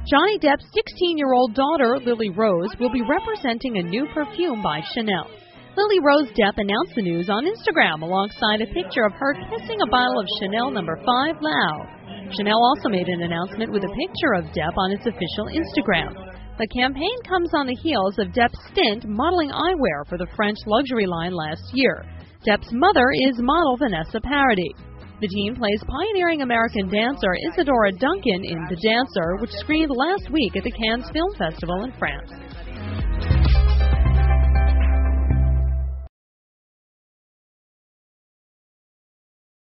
Johnny Depp's 16-year-old daughter, Lily Rose, will be representing a new perfume by Chanel. Lily Rose Depp announced the news on Instagram alongside a picture of her kissing a bottle of Chanel No. 5 L'Ow. Chanel also made an announcement with a picture of Depp on its official Instagram. The campaign comes on the heels of Depp's stint modeling eyewear for the French luxury line last year. Depp's mother is model Vanessa Paradis. The teen plays pioneering American dancer Isadora Duncan in The Dancer, which screened last week at the Cannes Film Festival in France.